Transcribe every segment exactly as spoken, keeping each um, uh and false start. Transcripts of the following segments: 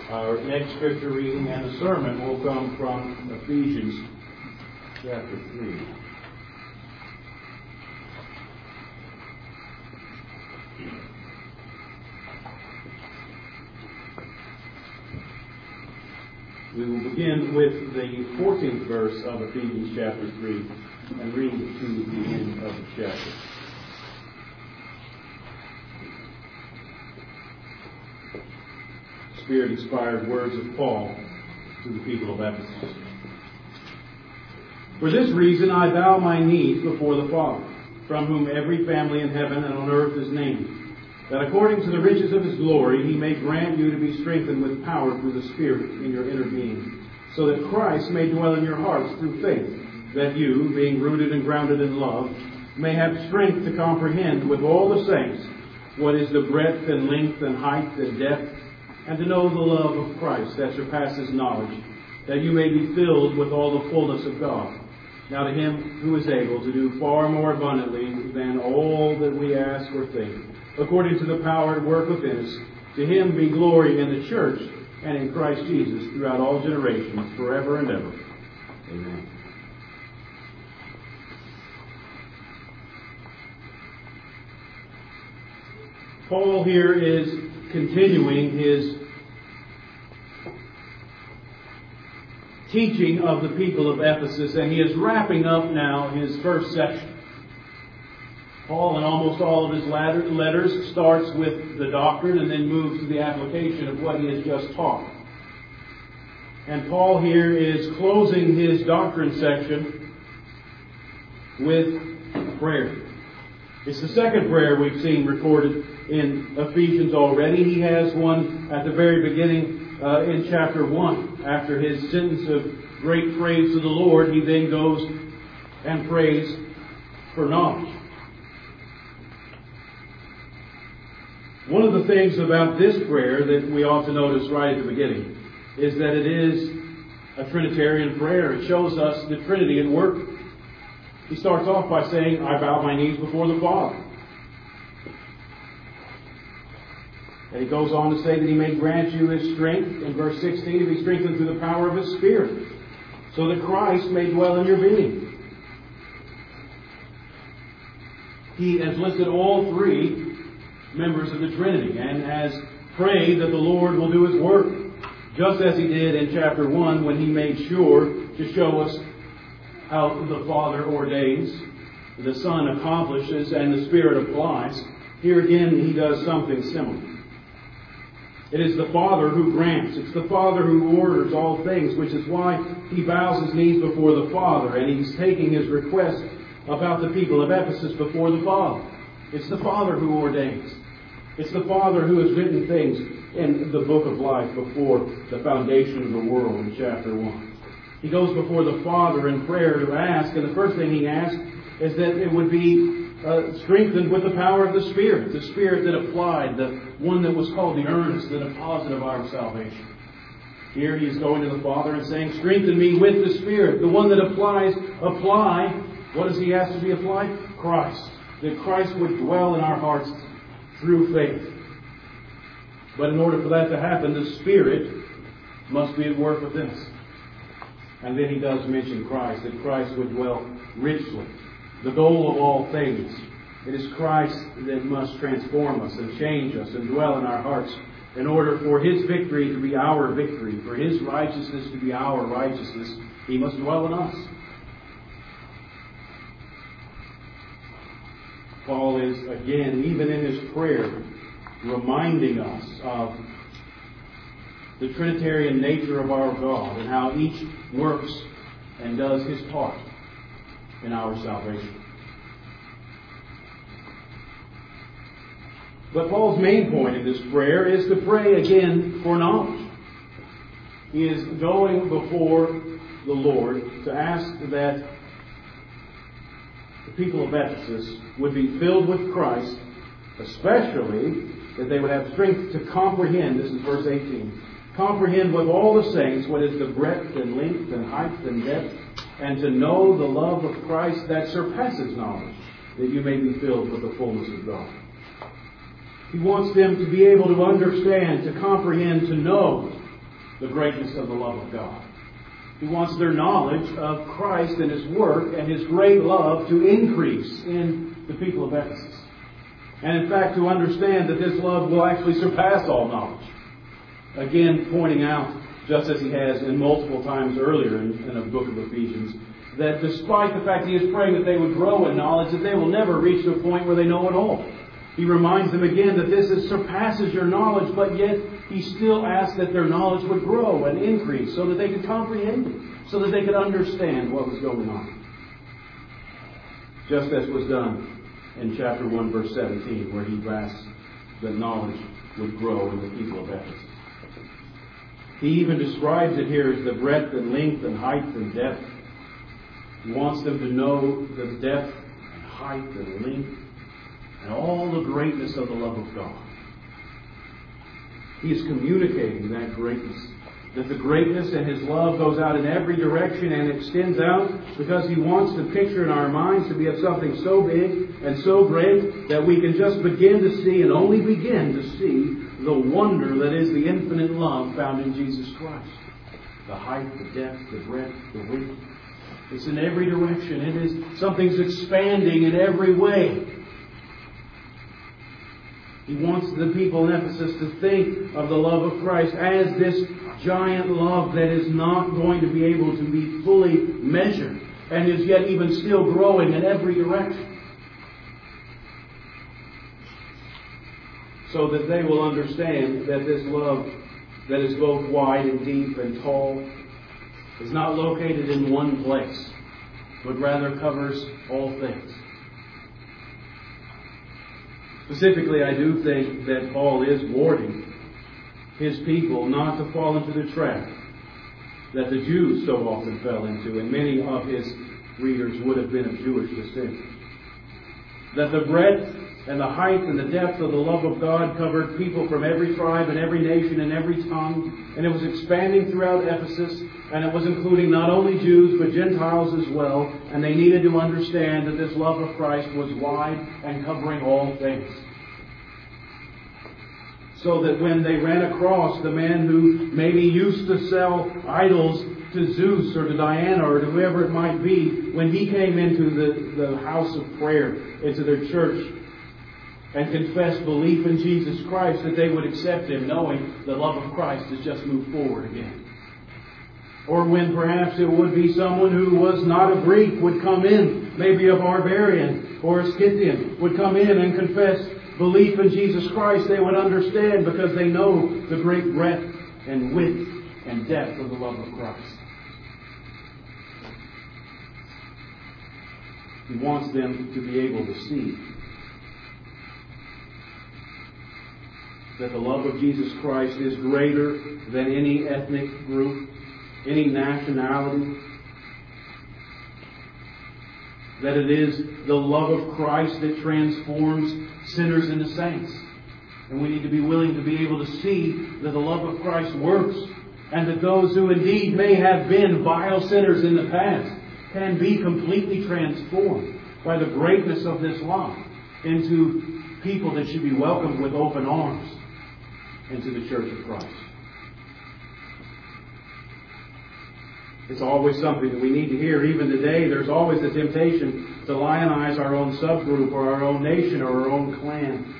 Our next scripture reading and the sermon will come from Ephesians chapter three. We will begin with the fourteenth verse of Ephesians chapter three and read to the end of the chapter. Spirit-inspired words of Paul to the people of Ephesus. For this reason I bow my knees before the Father, from whom every family in heaven and on earth is named, that according to the riches of His glory He may grant you to be strengthened with power through the Spirit in your inner being, so that Christ may dwell in your hearts through faith, that you, being rooted and grounded in love, may have strength to comprehend with all the saints what is the breadth and length and height and depth, and to know the love of Christ that surpasses knowledge, that you may be filled with all the fullness of God. Now to Him who is able to do far more abundantly than all that we ask or think, according to the power at work within us, to Him be glory in the church and in Christ Jesus throughout all generations, forever and ever. Amen. Paul here is continuing his teaching of the people of Ephesus, and he is wrapping up now his first section. Paul, in almost all of his letters, starts with the doctrine and then moves to the application of what he has just taught. And Paul here is closing his doctrine section with prayer. It's the second prayer we've seen recorded in Ephesians already. He has one at the very beginning uh, in chapter one. After his sentence of great praise to the Lord, he then goes and prays for knowledge. One of the things about this prayer that we ought to notice right at the beginning is that it is a Trinitarian prayer. It shows us the Trinity at work. He starts off by saying, I bow my knees before the Father. And he goes on to say that He may grant you His strength, in verse sixteen, to be strengthened through the power of His Spirit, so that Christ may dwell in your being. He has listed all three members of the Trinity and has prayed that the Lord will do His work, just as He did in chapter one when He made sure to show us how the Father ordains, the Son accomplishes, and the Spirit applies. Here again He does something similar. It is the Father who grants. It's the Father who orders all things, which is why He bows His knees before the Father, and He's taking His request about the people of Ephesus before the Father. It's the Father who ordains. It's the Father who has written things in the book of life before the foundation of the world in chapter one. He goes before the Father in prayer to ask, and the first thing He asks is that it would be Uh, strengthened with the power of the Spirit, the Spirit that applied, the one that was called the earnest, the deposit of our salvation. Here He is going to the Father and saying, strengthen me with the Spirit, the one that applies, apply. What does He ask to be applied? Christ. That Christ would dwell in our hearts through faith. But in order for that to happen, the Spirit must be at work within us. And then He does mention Christ, that Christ would dwell richly. The goal of all things. It is Christ that must transform us and change us and dwell in our hearts in order for His victory to be our victory, for His righteousness to be our righteousness. He must dwell in us. Paul is, again, even in his prayer, reminding us of the Trinitarian nature of our God and how each works and does His part in our salvation. But Paul's main point in this prayer is to pray again for knowledge. He is going before the Lord to ask that the people of Ephesus would be filled with Christ, especially that they would have strength to comprehend, this is verse eighteen, comprehend with all the saints what is the breadth and length and height and depth, and to know the love of Christ that surpasses knowledge, that you may be filled with the fullness of God. He wants them to be able to understand, to comprehend, to know the greatness of the love of God. He wants their knowledge of Christ and His work and His great love to increase in the people of Ephesus. And in fact, to understand that this love will actually surpass all knowledge. Again, pointing out, just as he has in multiple times earlier in, in the book of Ephesians, that despite the fact he is praying that they would grow in knowledge, that they will never reach to a point where they know it all. He reminds them again that this is, surpasses your knowledge, but yet he still asks that their knowledge would grow and increase so that they could comprehend it, so that they could understand what was going on. Just as was done in chapter one, verse seventeen, where he asks that knowledge would grow in the people of Ephesus. He even describes it here as the breadth and length and height and depth. He wants them to know the depth and height and length and all the greatness of the love of God. He is communicating that greatness. That the greatness and His love goes out in every direction and extends out because He wants the picture in our minds to be of something so big and so great that we can just begin to see and only begin to see the wonder that is the infinite love found in Jesus Christ. The height, the depth, the breadth, the width. It's in every direction. It is something's expanding in every way. He wants the people in Ephesus to think of the love of Christ as this giant love that is not going to be able to be fully measured and is yet even still growing in every direction. So that they will understand that this love that is both wide and deep and tall is not located in one place, but rather covers all things. Specifically, I do think that Paul is warning his people not to fall into the trap that the Jews so often fell into, and many of his readers would have been of Jewish descent. That the breadth and the height and the depth of the love of God covered people from every tribe and every nation and every tongue, and it was expanding throughout Ephesus, and it was including not only Jews but Gentiles as well, and they needed to understand that this love of Christ was wide and covering all things. So that when they ran across the man who maybe used to sell idols to Zeus or to Diana or to whoever it might be, when he came into the, the house of prayer, into their church, and confessed belief in Jesus Christ, that they would accept Him, knowing the love of Christ has just moved forward again. Or when perhaps it would be someone who was not a Greek would come in, maybe a barbarian or a Scythian, would come in and confess belief in Jesus Christ, they would understand because they know the great breadth and width and depth of the love of Christ. He wants them to be able to see that the love of Jesus Christ is greater than any ethnic group, any nationality. That it is the love of Christ that transforms sinners into saints. And we need to be willing to be able to see that the love of Christ works, and that those who indeed may have been vile sinners in the past can be completely transformed by the greatness of this love into people that should be welcomed with open arms into the Church of Christ. It's always something that we need to hear. Even today, there's always the temptation to lionize our own subgroup or our own nation or our own clan.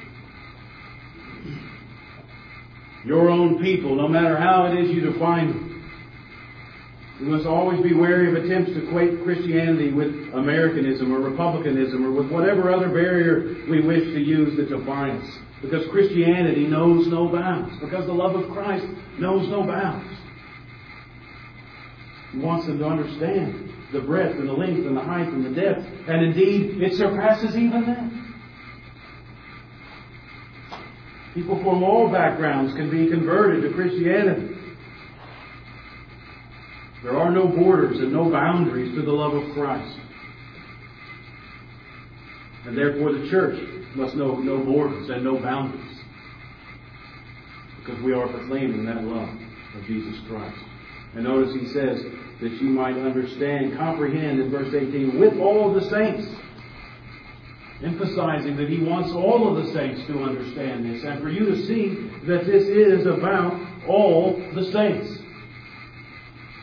Your own people, no matter how it is you define them. We must always be wary of attempts to equate Christianity with Americanism or Republicanism or with whatever other barrier we wish to use to define us. Because Christianity knows no bounds. Because the love of Christ knows no bounds. He wants them to understand the breadth and the length and the height and the depth. And indeed, it surpasses even that. People from all backgrounds can be converted to Christianity. There are no borders and no boundaries to the love of Christ. And therefore the church must know no borders and no boundaries. Because we are proclaiming that love of Jesus Christ. And notice he says that you might understand, comprehend in verse eighteen, with all the saints. Emphasizing that he wants all of the saints to understand this. And for you to see that this is about all the saints.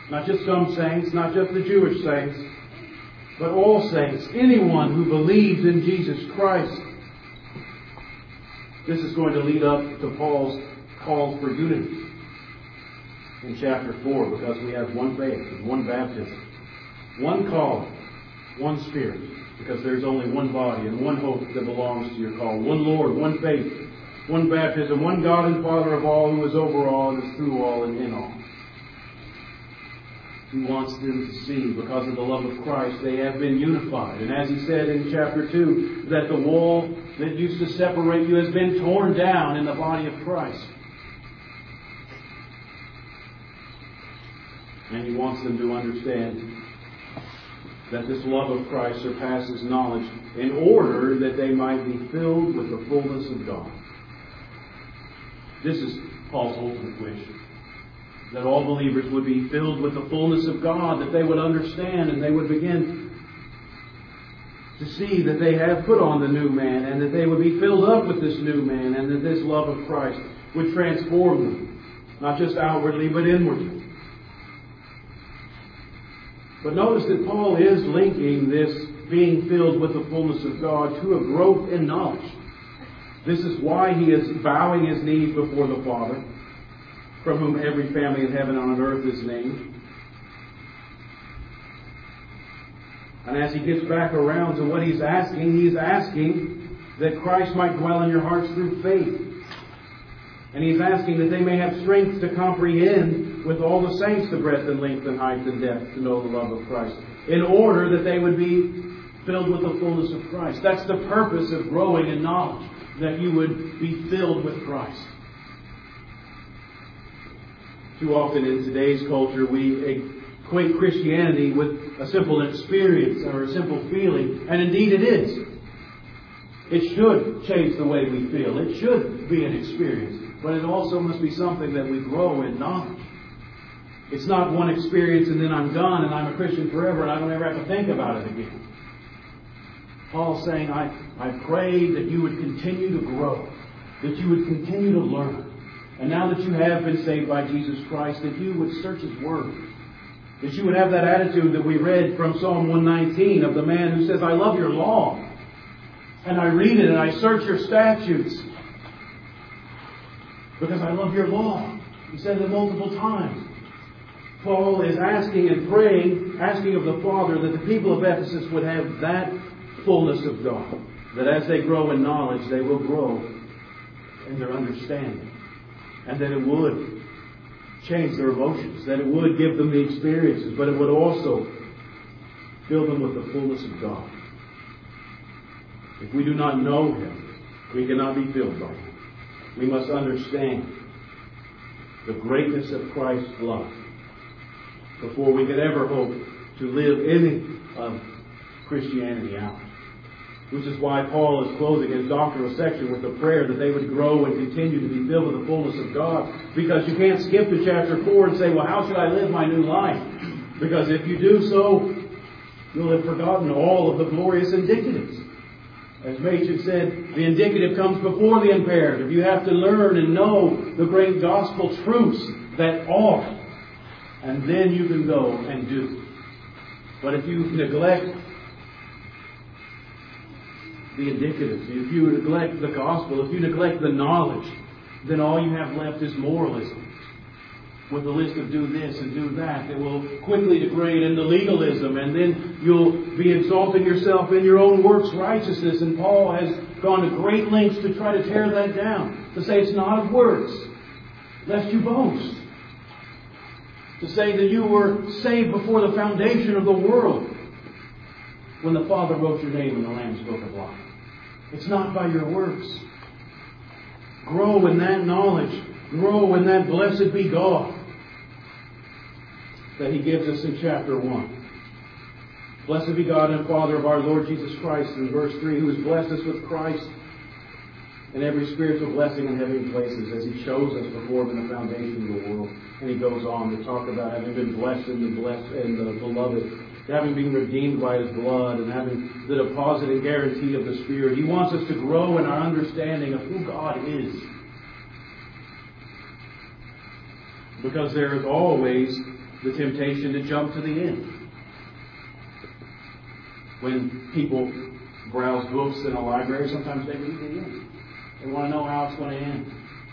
Not just some saints, not just the Jewish saints, but all saints, anyone who believes in Jesus Christ. This is going to lead up to Paul's calls for unity in chapter four, because we have one faith and one baptism, one call, one Spirit, because there's only one body and one hope that belongs to your call, one Lord, one faith, one baptism, one God and Father of all, who is over all and is through all and in all. He wants them to see, because of the love of Christ, they have been unified. And as he said in chapter two, that the wall that used to separate you has been torn down in the body of Christ. And he wants them to understand that this love of Christ surpasses knowledge, in order that they might be filled with the fullness of God. This is Paul's ultimate wish. That all believers would be filled with the fullness of God, that they would understand and they would begin to see that they have put on the new man, and that they would be filled up with this new man, and that this love of Christ would transform them, not just outwardly but inwardly. But notice that Paul is linking this being filled with the fullness of God to a growth in knowledge. This is why he is bowing his knees before the Father, from whom every family in heaven and on earth is named. And as he gets back around to what he's asking, he's asking that Christ might dwell in your hearts through faith. And he's asking that they may have strength to comprehend with all the saints the breadth and length and height and depth, to know the love of Christ, in order that they would be filled with the fullness of Christ. That's the purpose of growing in knowledge, that you would be filled with Christ. Too often in today's culture, we equate Christianity with a simple experience or a simple feeling, and indeed it is. It should change the way we feel. It should be an experience. But it also must be something that we grow in knowledge. It's not one experience and then I'm done and I'm a Christian forever and I don't ever have to think about it again. Paul's saying, I, I pray that you would continue to grow, that you would continue to learn. And now that you have been saved by Jesus Christ, that you would search His Word. That you would have that attitude that we read from Psalm one nineteen of the man who says, I love your law. And I read it and I search your statutes. Because I love your law. He said it multiple times. Paul is asking and praying, asking of the Father that the people of Ephesus would have that fullness of God. That as they grow in knowledge, they will grow in their understanding. And that it would change their emotions. That it would give them the experiences. But it would also fill them with the fullness of God. If we do not know Him, we cannot be filled by Him. We must understand the greatness of Christ's love before we could ever hope to live any of Christianity out. Which is why Paul is closing his doctrinal section with a prayer that they would grow and continue to be filled with the fullness of God. Because you can't skip to chapter four and say, well, how should I live my new life? Because if you do so, you'll have forgotten all of the glorious indicatives. As Machen said, the indicative comes before the imperative. You have to learn and know the great gospel truths that are. And then you can go and do. But if you neglect the indicatives, if you neglect the gospel, if you neglect the knowledge, then all you have left is moralism. With a list of do this and do that, it will quickly degrade into legalism, and then you'll be exalting yourself in your own works righteousness. And Paul has gone to great lengths to try to tear that down, to say it's not of works, lest you boast. To say that you were saved before the foundation of the world, when the Father wrote your name in the Lamb's Book of Life. It's not by your works. Grow in that knowledge. Grow in that blessed be God that He gives us in chapter one. Blessed be God and Father of our Lord Jesus Christ, in verse three, who has blessed us with Christ and every spiritual blessing in heavenly places, as He chose us before Him in the foundation of the world. And he goes on to talk about having been blessed in the blessed and the beloved, having been redeemed by His blood, and having the deposit and guarantee of the Spirit. He wants us to grow in our understanding of who God is. Because there is always the temptation to jump to the end. When people browse books in a library, sometimes they read the end. They want to know how it's going to end.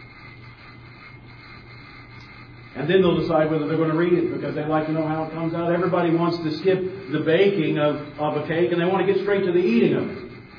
And then they'll decide whether they're going to read it because they like to know how it comes out. Everybody wants to skip the baking of, of a cake and they want to get straight to the eating of it.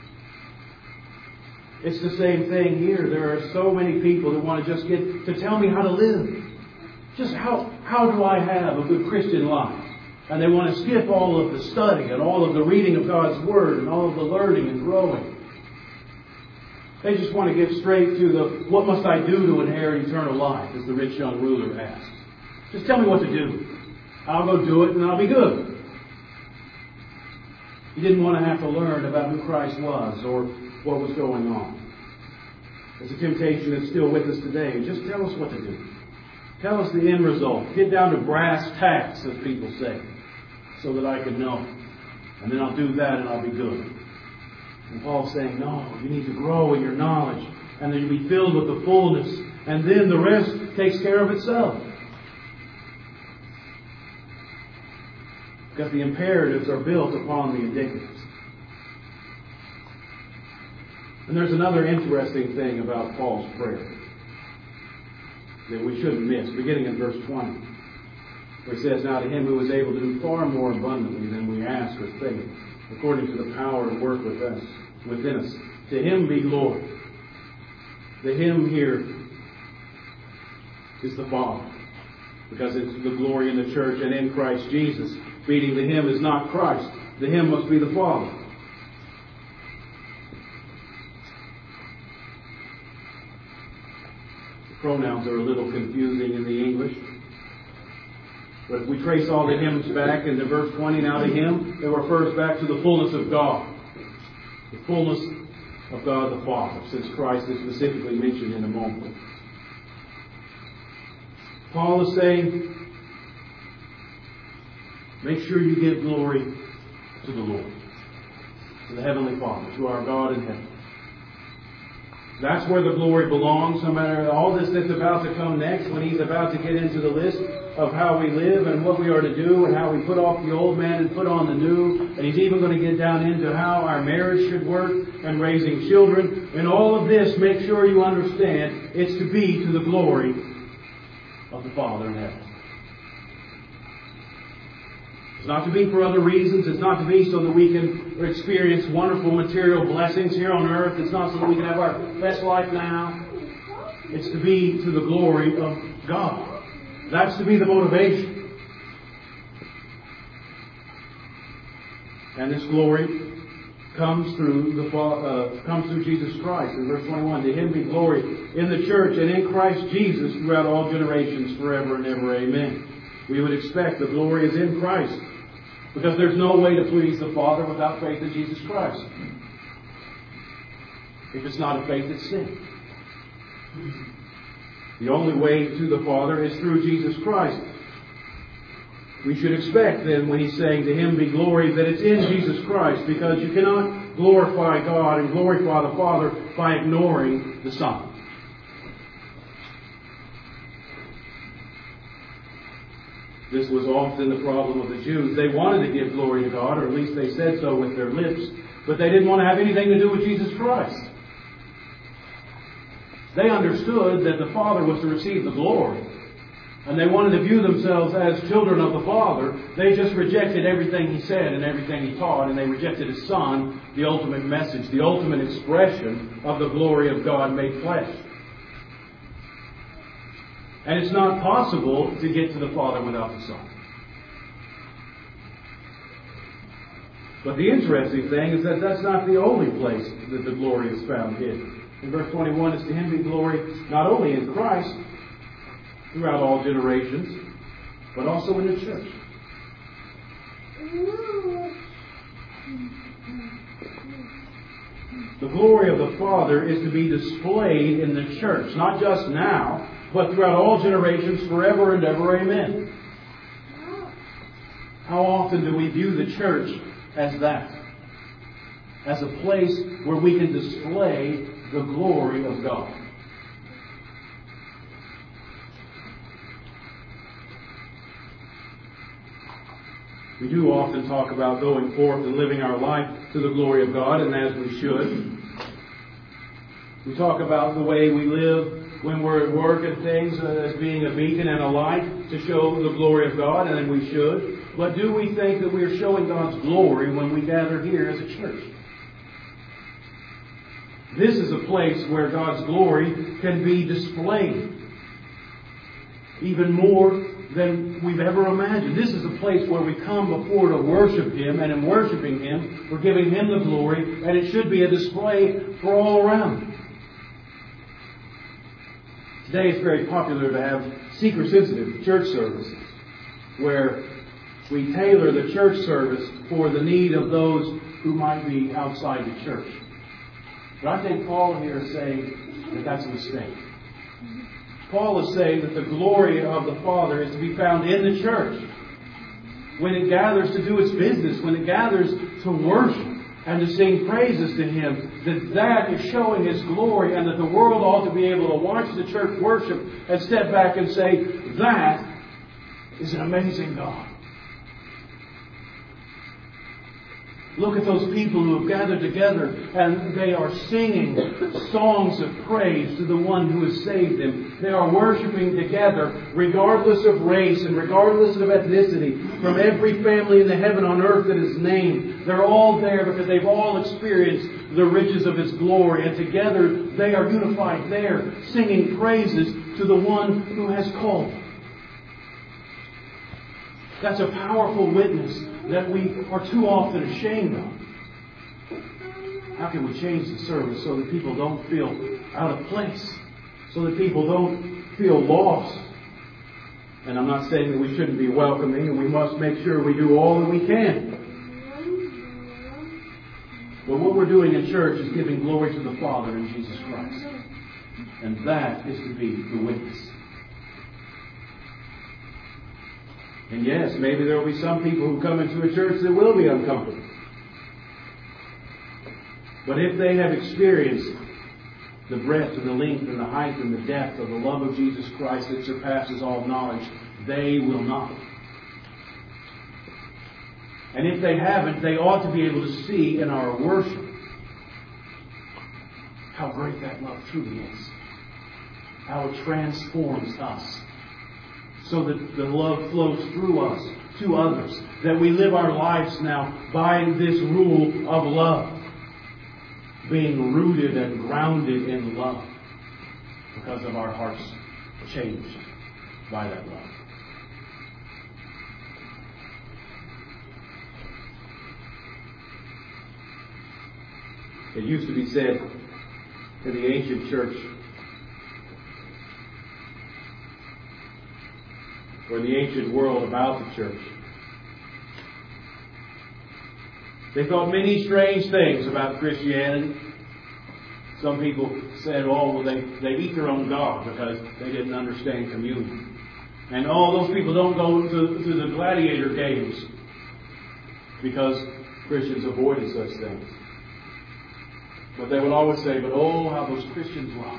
It's the same thing here. There are so many people that want to just get to tell me how to live. Just how, how do I have a good Christian life? And they want to skip all of the study and all of the reading of God's Word and all of the learning and growing. They just want to get straight to the, what must I do to inherit eternal life, as the rich young ruler asked. Just tell me what to do. I'll go do it and I'll be good. He didn't want to have to learn about who Christ was or what was going on. It's a temptation that's still with us today. Just tell us what to do. Tell us the end result. Get down to brass tacks, as people say, so that I can know. And then I'll do that and I'll be good. And Paul's saying, no, you need to grow in your knowledge. And then you'll be filled with the fullness. And then the rest takes care of itself. Because the imperatives are built upon the indicatives. And there's another interesting thing about Paul's prayer that we shouldn't miss, beginning in verse twenty, where he says, now to him who is able to do far more abundantly than we ask or think, according to the power at work with us, within us, to him be glory. The him here is the Father, because it's the glory in the church and in Christ Jesus. Meaning the him is not Christ. The him must be the Father. The pronouns are a little confusing in the English. But if we trace all the hymns back into verse twenty, now to him, it refers back to the fullness of God. The fullness of God the Father, since Christ is specifically mentioned in a moment. Paul is saying, make sure you give glory to the Lord, to the Heavenly Father, to our God in heaven. That's where the glory belongs, no matter all this that's about to come next, when he's about to get into the list of how we live and what we are to do and how we put off the old man and put on the new. And he's even going to get down into how our marriage should work and raising children. And all of this, make sure you understand, it's to be to the glory of the Father in heaven. It's not to be for other reasons. It's not to be so that we can experience wonderful material blessings here on earth. It's not so that we can have our best life now. It's to be to the glory of God. That's to be the motivation. And this glory comes through the uh, comes through Jesus Christ. In verse twenty-one, to him be glory in the church and in Christ Jesus throughout all generations, forever and ever. Amen. We would expect the glory is in Christ, because there's no way to please the Father without faith in Jesus Christ. If it's not a faith, it's sin. The only way to the Father is through Jesus Christ. We should expect then, when he's saying to him be glory, that it's in Jesus Christ, because you cannot glorify God and glorify the Father by ignoring the Son. This was often the problem of the Jews. They wanted to give glory to God, or at least they said so with their lips, but they didn't want to have anything to do with Jesus Christ. They understood that the Father was to receive the glory, and they wanted to view themselves as children of the Father. They just rejected everything He said and everything He taught, and they rejected His Son, the ultimate message, the ultimate expression of the glory of God made flesh. And it's not possible to get to the Father without the Son. But the interesting thing is that that's not the only place that the glory is found hidden. In verse twenty-one, it's to him be glory not only in Christ throughout all generations, but also in the church. The glory of the Father is to be displayed in the church, not just now, but throughout all generations, forever and ever. Amen. How often do we view the church as that? As a place where we can display the glory of God. We do often talk about going forth and living our life to the glory of God, and as we should. We talk about the way we live when we're at work and things uh, as being a beacon and a light to show the glory of God, and we should. But do we think that we are showing God's glory when we gather here as a church? This is a place where God's glory can be displayed even more than we've ever imagined. This is a place where we come before to worship Him, and in worshiping Him, we're giving Him the glory, and it should be a display for all around. Today it's very popular to have seeker-sensitive church services where we tailor the church service for the need of those who might be outside the church. But I think Paul here is saying that that's a mistake. Paul is saying that the glory of the Father is to be found in the church. When it gathers to do its business, when it gathers to worship and to sing praises to Him, that that is showing His glory, and that the world ought to be able to watch the church worship and step back and say, that is an amazing God. Look at those people who have gathered together and they are singing songs of praise to the one who has saved them. They are worshiping together regardless of race and regardless of ethnicity, from every family in the heaven on earth that is named. They're all there because they've all experienced the riches of His glory, and together they are unified there, singing praises to the one who has called them. That's a powerful witness that we are too often ashamed of. How can we change the service so that people don't feel out of place? So that people don't feel lost? And I'm not saying that we shouldn't be welcoming, and we must make sure we do all that we can. But what we're doing in church is giving glory to the Father in Jesus Christ. And that is to be the witness. And yes, maybe there will be some people who come into a church that will be uncomfortable. But if they have experienced the breadth and the length and the height and the depth of the love of Jesus Christ that surpasses all knowledge, they will not. And if they haven't, they ought to be able to see in our worship how great that love truly is. How it transforms us. So that the love flows through us to others. That we live our lives now by this rule of love. Being rooted and grounded in love. Because of our hearts changed by that love. It used to be said in the ancient church, or the ancient world about the church. They thought many strange things about Christianity. Some people said, oh, well, they, they eat their own God because they didn't understand communion. And oh, those people don't go to, to the gladiator games because Christians avoided such things. But they would always say, but oh, how those Christians love.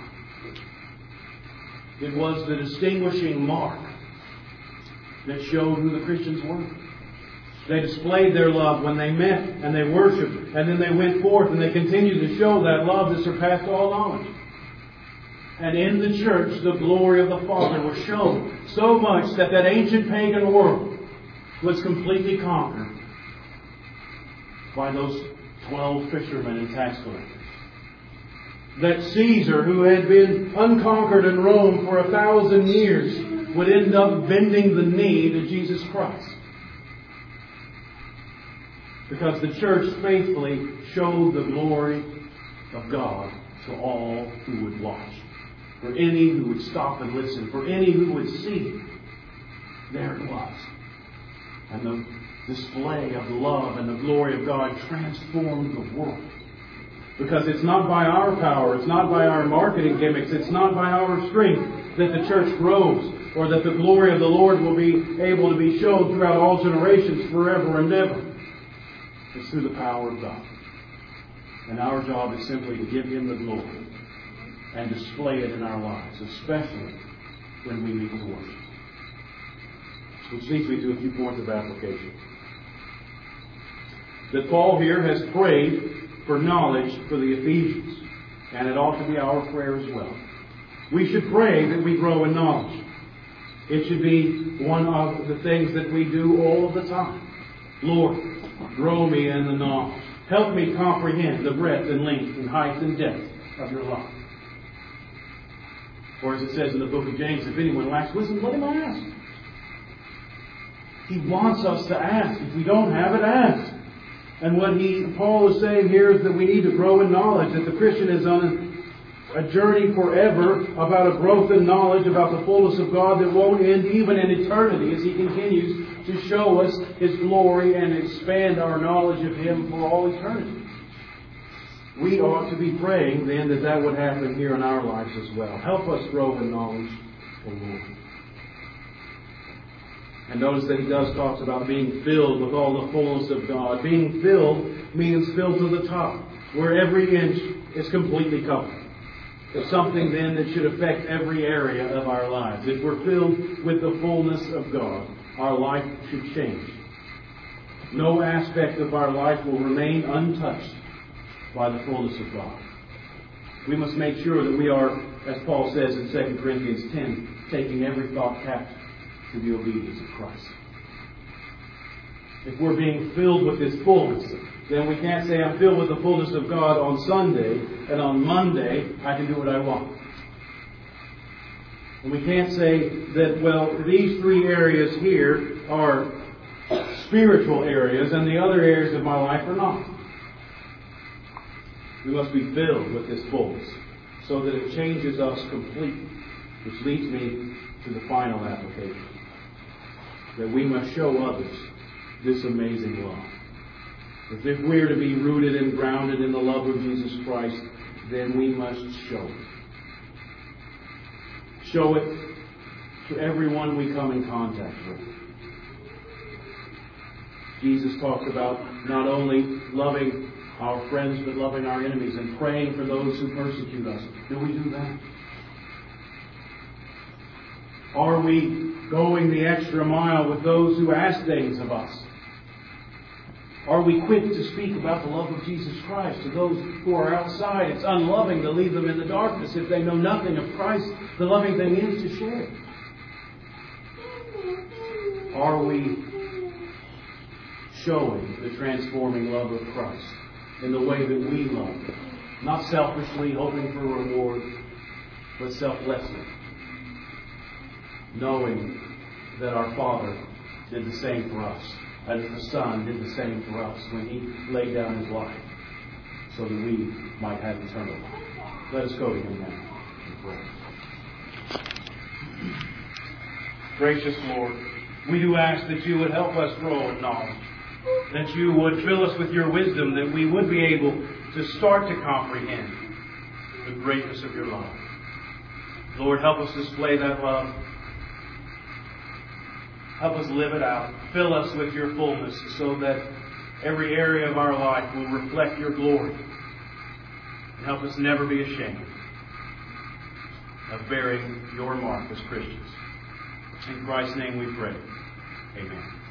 It was the distinguishing mark that showed who the Christians were. They displayed their love when they met and they worshiped, and then they went forth and they continued to show that love that surpassed all knowledge. And in the church, the glory of the Father was shown so much that that ancient pagan world was completely conquered by those twelve fishermen and tax collectors. That Caesar, who had been unconquered in Rome for a thousand years, would end up bending the knee to Jesus Christ. Because the church faithfully showed the glory of God to all who would watch. For any who would stop and listen. For any who would see. There it was. And the display of love and the glory of God transformed the world. Because it's not by our power, it's not by our marketing gimmicks, it's not by our strength that the church grows, or that the glory of the Lord will be able to be shown throughout all generations forever and ever. It's through the power of God. And our job is simply to give Him the glory and display it in our lives, especially when we meet to worship. Which leads me to a few points of application. that Paul here has prayed for knowledge for the Ephesians. And it ought to be our prayer as well. We should pray that we grow in knowledge. It should be one of the things that we do all the time. Lord, grow me in the knowledge. Help me comprehend the breadth and length and height and depth of your love. Or as it says in the book of James, if anyone lacks wisdom, let him ask. He wants us to ask. If we don't have it, ask. And what he, Paul is saying here is that we need to grow in knowledge, that the Christian is on a, a journey forever about a growth in knowledge, about the fullness of God that won't end even in eternity as He continues to show us His glory and expand our knowledge of Him for all eternity. We ought to be praying then that that would happen here in our lives as well. Help us grow in knowledge, O Lord. And notice that he does talk about being filled with all the fullness of God. Being filled means filled to the top, where every inch is completely covered. It's something then that should affect every area of our lives. If we're filled with the fullness of God, our life should change. No aspect of our life will remain untouched by the fullness of God. We must make sure that we are, as Paul says in Second Corinthians ten, taking every thought captive to the obedience of Christ. If we're being filled with His fullness, then we can't say I'm filled with the fullness of God on Sunday, and on Monday I can do what I want. And we can't say that, well, these three areas here are spiritual areas and the other areas of my life are not. We must be filled with His fullness so that it changes us completely, which leads me to the final application. That we must show others this amazing love. If we're to be rooted and grounded in the love of Jesus Christ, then we must show it. Show it to everyone we come in contact with. Jesus talks about not only loving our friends, but loving our enemies and praying for those who persecute us. Do we do that? Are we going the extra mile with those who ask things of us? Are we quick to speak about the love of Jesus Christ to those who are outside? It's unloving to leave them in the darkness if they know nothing of Christ. The loving thing is to share. Are we showing the transforming love of Christ in the way that we love? Not selfishly hoping for a reward, but selflessly. Knowing that our Father did the same for us, and that the Son did the same for us when He laid down His life so that we might have eternal life. Let us go to Him now and pray. Gracious Lord, we do ask that You would help us grow in knowledge, that You would fill us with Your wisdom, that we would be able to start to comprehend the greatness of Your love. Lord, help us display that love. Help us live it out. Fill us with Your fullness so that every area of our life will reflect Your glory. And help us never be ashamed of bearing Your mark as Christians. In Christ's name we pray. Amen.